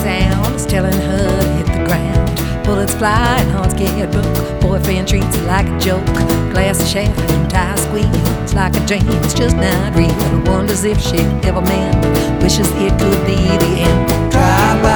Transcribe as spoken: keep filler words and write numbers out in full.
sound is telling her to hit the ground. Bullets fly and hearts get broke. Boyfriend treats it like a joke. Glass is shattered and tires squeals like a dream. It's just not real. Wonders if she ever meant. Wishes it could be the end. Drive by